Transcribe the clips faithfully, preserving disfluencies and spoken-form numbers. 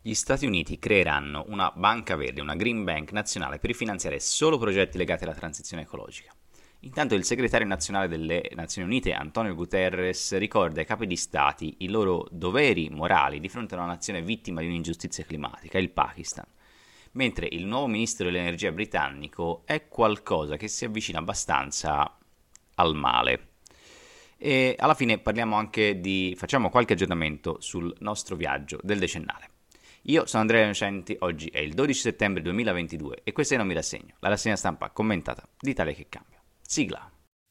Gli Stati Uniti creeranno una banca verde, una Green Bank nazionale per finanziare solo progetti legati alla transizione ecologica. Intanto il segretario nazionale delle Nazioni Unite, Antonio Guterres, ricorda ai capi di stati i loro doveri morali di fronte a una nazione vittima di un'ingiustizia climatica, il Pakistan. Mentre il nuovo ministro dell'energia britannico è qualcosa che si avvicina abbastanza al male. E alla fine parliamo anche di, facciamo qualche aggiornamento sul nostro viaggio del decennale. Io sono Andrea Innocenti, oggi è il dodici settembre duemilaventidue e questa è Non mi rassegno, la rassegna stampa commentata d'Italia che cambia. Sigla.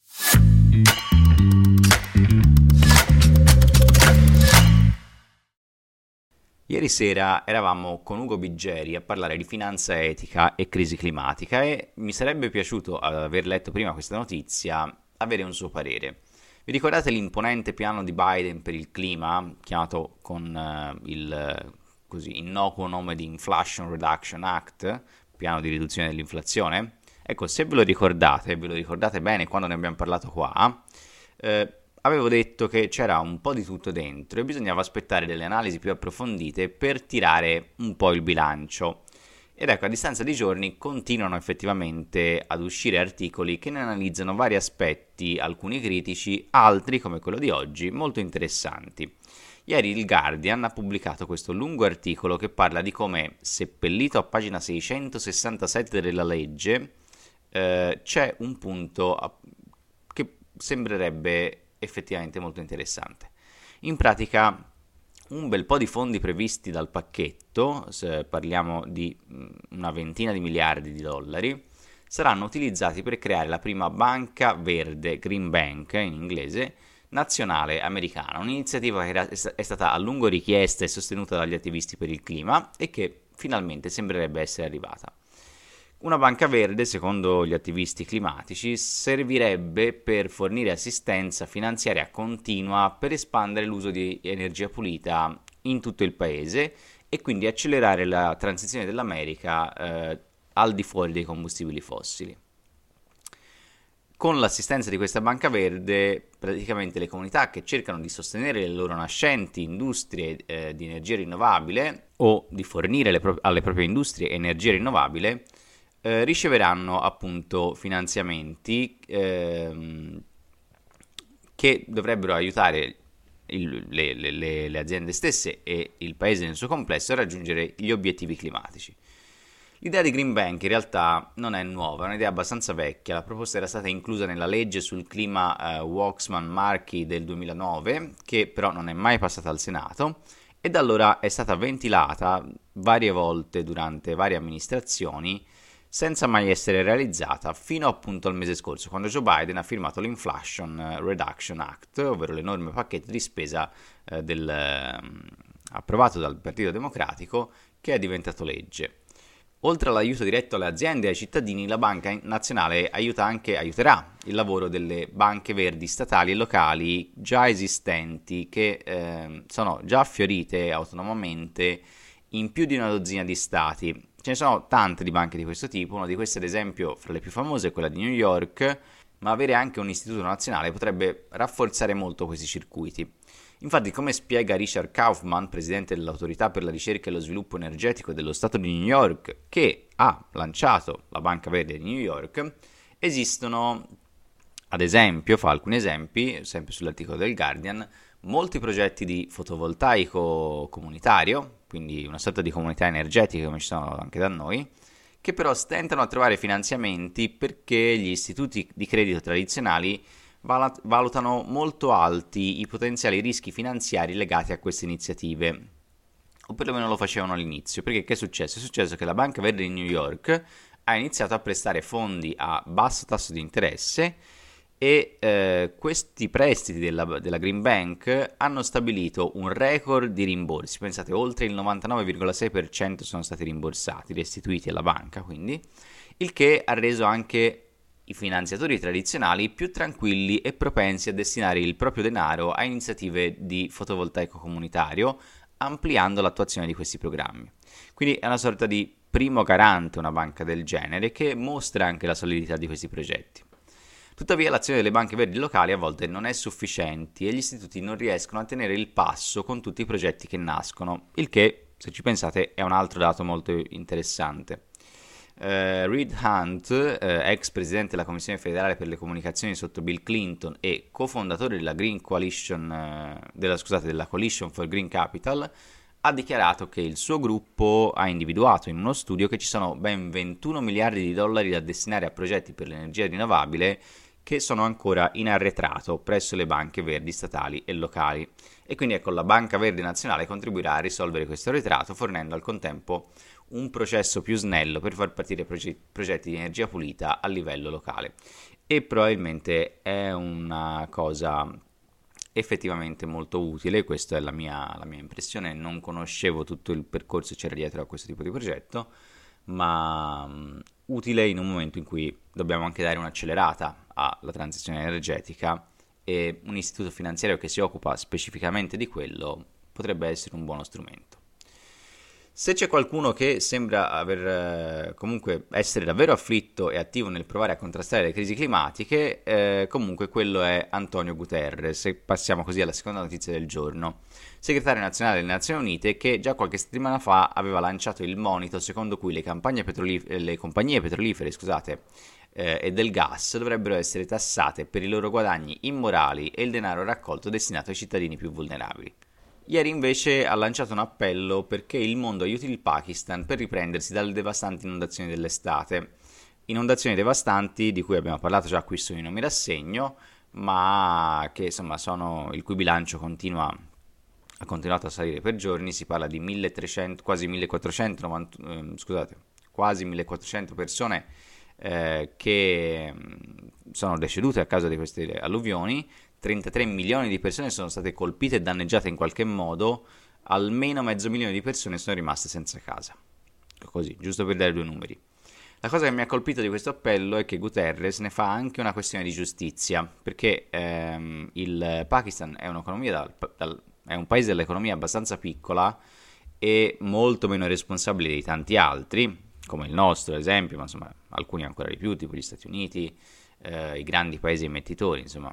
Ieri sera eravamo con Ugo Biggeri a parlare di finanza etica e crisi climatica e mi sarebbe piaciuto, ad aver letto prima questa notizia, avere un suo parere. Vi ricordate l'imponente piano di Biden per il clima, chiamato con uh, il così innocuo nome di Inflation Reduction Act, piano di riduzione dell'inflazione? Ecco, se ve lo ricordate, ve lo ricordate bene quando ne abbiamo parlato qua, eh, avevo detto che c'era un po' di tutto dentro e bisognava aspettare delle analisi più approfondite per tirare un po' il bilancio. Ed ecco, a distanza di giorni continuano effettivamente ad uscire articoli che ne analizzano vari aspetti, alcuni critici, altri, come quello di oggi, molto interessanti. Ieri il Guardian ha pubblicato questo lungo articolo che parla di come, seppellito a pagina seicentosessantasette della legge, eh, c'è un punto a- che sembrerebbe effettivamente molto interessante. In pratica, un bel po' di fondi previsti dal pacchetto, se parliamo di mh, una ventina di miliardi di dollari, saranno utilizzati per creare la prima banca verde, Green Bank in inglese, nazionale americana, un'iniziativa che era, è stata a lungo richiesta e sostenuta dagli attivisti per il clima e che finalmente sembrerebbe essere arrivata. Una banca verde, secondo gli attivisti climatici, servirebbe per fornire assistenza finanziaria continua per espandere l'uso di energia pulita in tutto il paese e quindi accelerare la transizione dell'America eh, al di fuori dei combustibili fossili. Con l'assistenza di questa banca verde, praticamente le comunità che cercano di sostenere le loro nascenti industrie eh, di energia rinnovabile o di fornire pro- alle proprie industrie energia rinnovabile eh, riceveranno appunto finanziamenti ehm, che dovrebbero aiutare il, le, le, le aziende stesse e il paese nel suo complesso a raggiungere gli obiettivi climatici. L'idea di Green Bank in realtà non è nuova, è un'idea abbastanza vecchia. La proposta era stata inclusa nella legge sul clima eh, Waxman-Markey del duemilanove, che però non è mai passata al Senato, e da allora è stata ventilata varie volte durante varie amministrazioni, senza mai essere realizzata, fino appunto al mese scorso, quando Joe Biden ha firmato l'Inflation Reduction Act, ovvero l'enorme pacchetto di spesa eh, del, eh, approvato dal Partito Democratico, che è diventato legge. Oltre all'aiuto diretto alle aziende e ai cittadini, la Banca Nazionale aiuta anche, aiuterà il lavoro delle banche verdi statali e locali già esistenti, che eh, sono già fiorite autonomamente in più di una dozzina di stati. Ce ne sono tante di banche di questo tipo, una di queste ad esempio, fra le più famose, è quella di New York, ma avere anche un istituto nazionale potrebbe rafforzare molto questi circuiti. Infatti, come spiega Richard Kaufman, presidente dell'Autorità per la ricerca e lo sviluppo energetico dello Stato di New York, che ha lanciato la Banca Verde di New York, esistono, ad esempio, fa alcuni esempi, sempre sull'articolo del Guardian, molti progetti di fotovoltaico comunitario, quindi una sorta di comunità energetica come ci sono anche da noi, che però stentano a trovare finanziamenti perché gli istituti di credito tradizionali valutano molto alti i potenziali rischi finanziari legati a queste iniziative, o perlomeno lo facevano all'inizio. Perché che è successo? È successo che la Banca Verde di New York ha iniziato a prestare fondi a basso tasso di interesse e eh, questi prestiti della, della Green Bank hanno stabilito un record di rimborsi. Pensate, oltre il novantanove virgola sei per cento sono stati rimborsati, restituiti alla banca, quindi, il che ha reso anche i finanziatori tradizionali più tranquilli e propensi a destinare il proprio denaro a iniziative di fotovoltaico comunitario, ampliando l'attuazione di questi programmi. Quindi è una sorta di primo garante una banca del genere che mostra anche la solidità di questi progetti. Tuttavia l'azione delle banche verdi locali a volte non è sufficiente e gli istituti non riescono a tenere il passo con tutti i progetti che nascono, il che se ci pensate è un altro dato molto interessante. Uh, Reed Hundt, uh, ex presidente della Commissione federale per le comunicazioni sotto Bill Clinton e cofondatore della Green Coalition, uh, della, scusate, della Coalition for Green Capital, ha dichiarato che il suo gruppo ha individuato in uno studio che ci sono ben ventuno miliardi di dollari da destinare a progetti per l'energia rinnovabile che sono ancora in arretrato presso le banche verdi statali e locali. E quindi ecco, la Banca Verde Nazionale contribuirà a risolvere questo arretrato, fornendo al contempo un processo più snello per far partire proge- progetti di energia pulita a livello locale. E probabilmente è una cosa effettivamente molto utile, questa è la mia, la mia impressione. Non conoscevo tutto il percorso che c'era dietro a questo tipo di progetto, ma um, utile in un momento in cui dobbiamo anche dare un'accelerata alla transizione energetica, e un istituto finanziario che si occupa specificamente di quello potrebbe essere un buono strumento. Se c'è qualcuno che sembra aver eh, comunque essere davvero afflitto e attivo nel provare a contrastare le crisi climatiche, eh, comunque quello è Antonio Guterres. E passiamo così alla seconda notizia del giorno. Segretario nazionale delle Nazioni Unite, che già qualche settimana fa aveva lanciato il monito secondo cui le, petrolif- le compagnie petrolifere scusate, eh, e del gas dovrebbero essere tassate per i loro guadagni immorali e il denaro raccolto destinato ai cittadini più vulnerabili. Ieri invece ha lanciato un appello perché il mondo aiuti il Pakistan per riprendersi dalle devastanti inondazioni dell'estate. Inondazioni devastanti di cui abbiamo parlato già qui su Io non mi rassegno, ma che insomma sono, il cui bilancio continua, ha continuato a salire per giorni. Si parla di milletrecento, quasi millequattrocento, eh, scusate, quasi millequattrocento persone eh, che sono decedute a causa di queste alluvioni. trentatré milioni di persone sono state colpite e danneggiate in qualche modo, almeno mezzo milione di persone sono rimaste senza casa. Così, giusto per dare due numeri. La cosa che mi ha colpito di questo appello è che Guterres ne fa anche una questione di giustizia, perché ehm, il Pakistan è un'economia dal, dal, è un paese dall'economia abbastanza piccola e molto meno responsabile di tanti altri, come il nostro ad esempio, ma insomma alcuni ancora di più, tipo gli Stati Uniti, eh, i grandi paesi emettitori, insomma,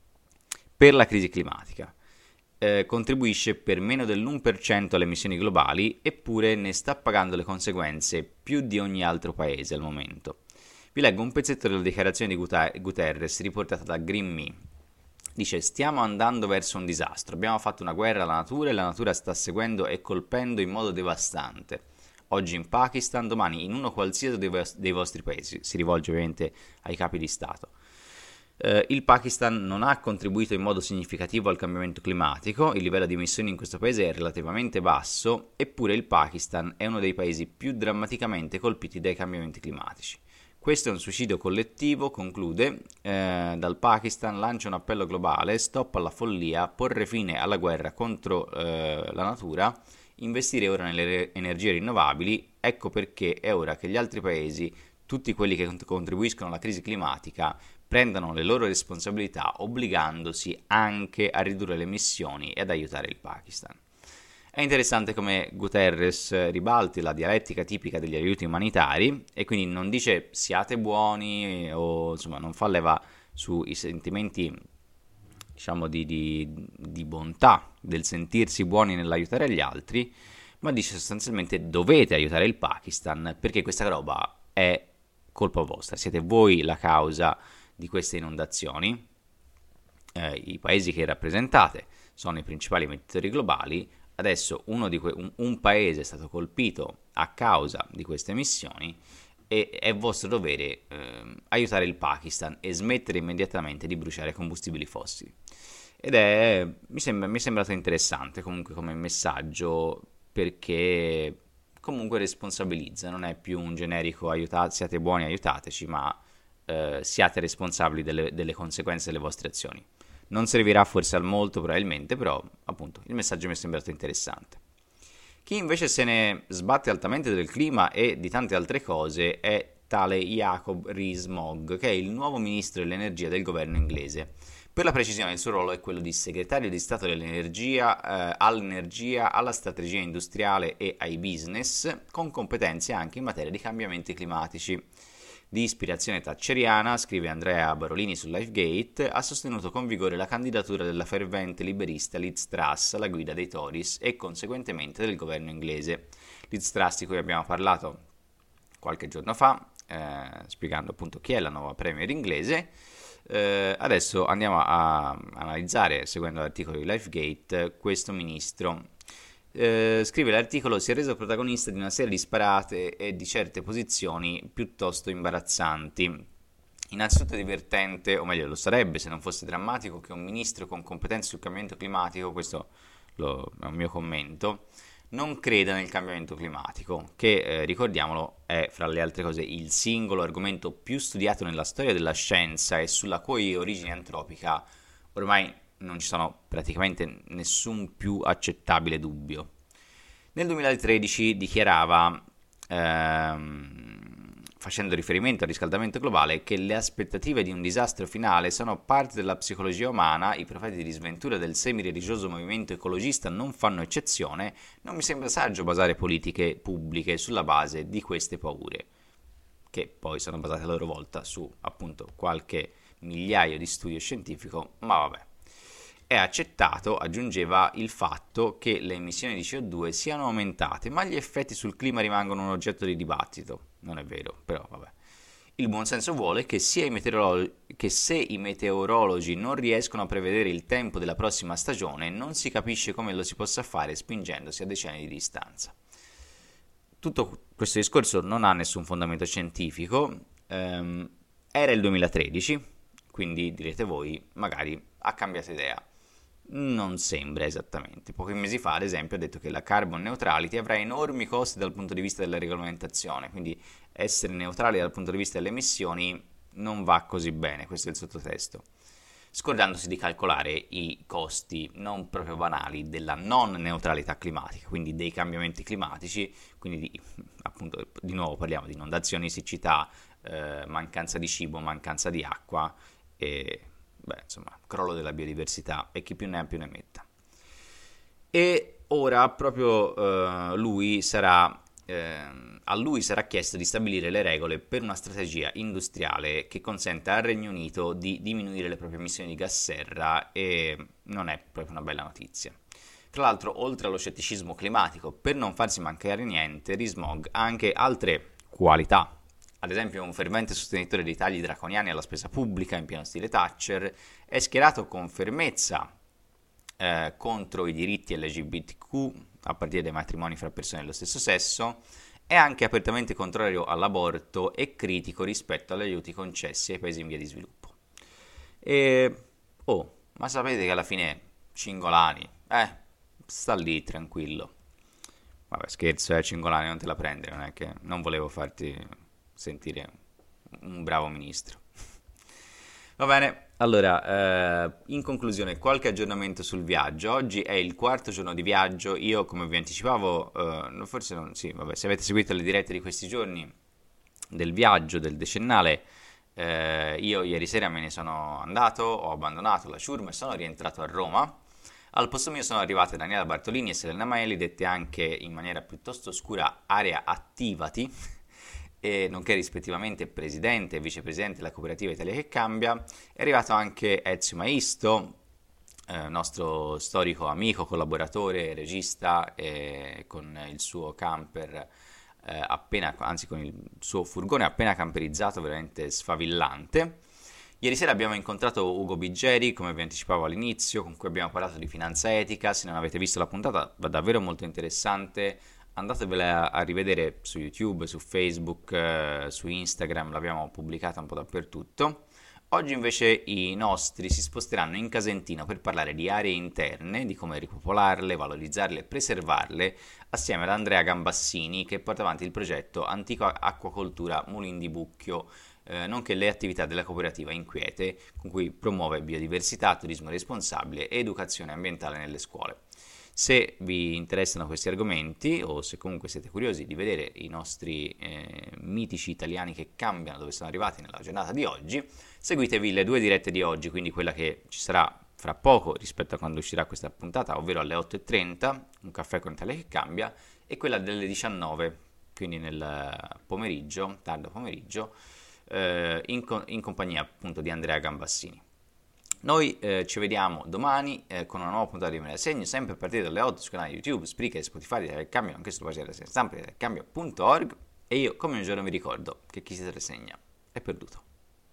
per la crisi climatica. Eh, contribuisce per meno dell'uno per cento alle emissioni globali, eppure ne sta pagando le conseguenze più di ogni altro paese al momento. Vi leggo un pezzetto della dichiarazione di Guterres riportata da Green Me. Dice: stiamo andando verso un disastro, abbiamo fatto una guerra alla natura e la natura sta seguendo e colpendo in modo devastante. Oggi in Pakistan, domani in uno qualsiasi dei, vo- dei vostri paesi. Si rivolge ovviamente ai capi di Stato. Uh, il Pakistan non ha contribuito in modo significativo al cambiamento climatico, il livello di emissioni in questo paese è relativamente basso, eppure il Pakistan è uno dei paesi più drammaticamente colpiti dai cambiamenti climatici. Questo è un suicidio collettivo, conclude. Eh, dal Pakistan lancia un appello globale: stop alla follia, porre fine alla guerra contro eh, la natura, investire ora nelle energie rinnovabili. Ecco perché è ora che gli altri paesi, tutti quelli che contribuiscono alla crisi climatica, prendano le loro responsabilità, obbligandosi anche a ridurre le emissioni e ad aiutare il Pakistan. È interessante come Guterres ribalti la dialettica tipica degli aiuti umanitari e quindi non dice siate buoni o insomma non fa leva sui sentimenti, diciamo, di, di, di bontà, del sentirsi buoni nell'aiutare gli altri, ma dice sostanzialmente dovete aiutare il Pakistan perché questa roba è colpa vostra, siete voi la causa di queste inondazioni. Eh, i paesi che rappresentate sono i principali emettitori globali. Adesso uno di que- un, un paese è stato colpito a causa di queste emissioni e è vostro dovere eh, aiutare il Pakistan e smettere immediatamente di bruciare combustibili fossili. Ed è, mi, sembra, mi è sembrato interessante comunque come messaggio, perché comunque responsabilizza, non è più un generico aiutate, siate buoni, aiutateci, ma eh, siate responsabili delle, delle conseguenze delle vostre azioni. Non servirà forse al molto probabilmente, però appunto il messaggio mi è sembrato interessante. Chi invece se ne sbatte altamente del clima e di tante altre cose è tale Jacob Rees-Mogg, che è il nuovo ministro dell'energia del governo inglese. Per la precisione il suo ruolo è quello di segretario di Stato dell'energia, eh, all'energia, alla strategia industriale e ai business, con competenze anche in materia di cambiamenti climatici. Di ispirazione thatcheriana, scrive Andrea Barolini su LifeGate, ha sostenuto con vigore la candidatura della fervente liberista Liz Truss alla guida dei Tories e conseguentemente del governo inglese. Liz Truss, di cui abbiamo parlato qualche giorno fa, eh, spiegando appunto chi è la nuova premier inglese. Eh, adesso andiamo a, a analizzare, seguendo l'articolo di LifeGate, questo ministro. Eh, scrive l'articolo: si è reso protagonista di una serie di sparate e di certe posizioni piuttosto imbarazzanti. Innanzitutto è divertente, o meglio lo sarebbe se non fosse drammatico, che un ministro con competenze sul cambiamento climatico, questo lo, è un mio commento, non creda nel cambiamento climatico, che eh, ricordiamolo è fra le altre cose il singolo argomento più studiato nella storia della scienza e sulla cui origine antropica ormai non ci sono praticamente nessun più accettabile dubbio. Nel duemilatredici dichiarava, ehm, facendo riferimento al riscaldamento globale, che le aspettative di un disastro finale sono parte della psicologia umana, i profeti di sventura del semi-religioso movimento ecologista non fanno eccezione, non mi sembra saggio basare politiche pubbliche sulla base di queste paure, che poi sono basate a loro volta su appunto qualche migliaio di studio scientifico, ma vabbè. È accettato, aggiungeva, il fatto che le emissioni di C O due siano aumentate, ma gli effetti sul clima rimangono un oggetto di dibattito. Non è vero, però vabbè. Il buonsenso vuole che, sia i meteorolo- che se i meteorologi non riescono a prevedere il tempo della prossima stagione, non si capisce come lo si possa fare spingendosi a decenni di distanza. Tutto questo discorso non ha nessun fondamento scientifico, ehm, era il duemilatredici, quindi direte voi, magari ha cambiato idea. Non sembra esattamente. Pochi mesi fa, ad esempio, ha detto che la carbon neutrality avrà enormi costi dal punto di vista della regolamentazione, quindi essere neutrali dal punto di vista delle emissioni non va così bene, questo è il sottotesto. Scordandosi di calcolare i costi non proprio banali della non neutralità climatica, quindi dei cambiamenti climatici, quindi di, appunto di nuovo parliamo di inondazioni, siccità, eh, mancanza di cibo, mancanza di acqua e beh, insomma, crollo della biodiversità e chi più ne ha più ne metta. E ora proprio eh, lui sarà, eh, a lui sarà chiesto di stabilire le regole per una strategia industriale che consenta al Regno Unito di diminuire le proprie emissioni di gas serra e non è proprio una bella notizia. Tra l'altro, oltre allo scetticismo climatico, per non farsi mancare niente, Rees-Mogg ha anche altre qualità. Ad esempio, un fervente sostenitore dei tagli draconiani alla spesa pubblica in pieno stile Thatcher, è schierato con fermezza eh, contro i diritti L G B T Q, a partire dai matrimoni fra persone dello stesso sesso, è anche apertamente contrario all'aborto e critico rispetto agli aiuti concessi ai paesi in via di sviluppo. E oh, ma sapete che alla fine Cingolani, eh, sta lì tranquillo. Vabbè, scherzo, eh, Cingolani, non te la prendere, non è che non volevo farti sentire un bravo ministro. Va bene, allora, eh, in conclusione, qualche aggiornamento sul viaggio. Oggi è il quarto giorno di viaggio. Io, come vi anticipavo, eh, forse non, sì, vabbè, se avete seguito le dirette di questi giorni del viaggio, del decennale, eh, io ieri sera me ne sono andato, ho abbandonato la ciurma e sono rientrato a Roma. Al posto mio sono arrivate Daniela Bartolini e Selena Maeli, dette anche in maniera piuttosto oscura Area Attivati, e nonché rispettivamente presidente e vicepresidente della cooperativa Italia che Cambia. È arrivato anche Ezio Maisto, eh, nostro storico amico, collaboratore, regista, eh, con il suo camper eh, appena, anzi con il suo furgone appena camperizzato, veramente sfavillante. Ieri sera abbiamo incontrato Ugo Biggeri, come vi anticipavo all'inizio, con cui abbiamo parlato di finanza etica. Se non avete visto la puntata, va davvero molto interessante. Andatevela a rivedere su YouTube, su Facebook, eh, su Instagram, l'abbiamo pubblicata un po' dappertutto. Oggi invece i nostri si sposteranno in Casentino per parlare di aree interne, di come ripopolarle, valorizzarle e preservarle, assieme ad Andrea Gambassini, che porta avanti il progetto Antica Acquacoltura Mulin di Bucchio, eh, nonché le attività della cooperativa Inquiete, con cui promuove biodiversità, turismo responsabile e educazione ambientale nelle scuole. Se vi interessano questi argomenti o se comunque siete curiosi di vedere i nostri eh, mitici italiani che cambiano, dove sono arrivati nella giornata di oggi, seguitevi le due dirette di oggi, quindi quella che ci sarà fra poco rispetto a quando uscirà questa puntata, ovvero alle otto e trenta, un caffè con Italia che Cambia, e quella delle diciannove, quindi nel pomeriggio, tardo pomeriggio, eh, in, co- in compagnia appunto di Andrea Gambassini. Noi eh, ci vediamo domani eh, con una nuova puntata di Me la segno, sempre a partire dalle otto su canali YouTube, Spreaker e Spotify di Telecambio, anche sulla pagina della stampa di telecambio punto org. E io, come un giorno, vi ricordo che chi si rasegna è perduto.